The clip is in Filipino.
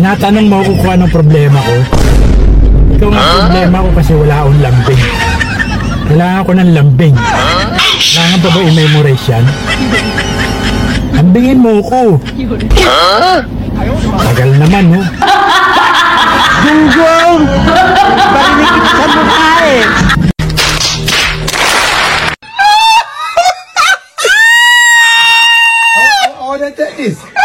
Tinatanong mo ako kung anong problema ko. Ikaw ang problema ko kasi wala akong lambing. Kailangan ko ng lambing. Kailangan pa ba i-memorize yan? Lambingin mo ko. Tagal naman, oh. Gunggong! Barinig kita sa mukha eh! Oh, that is.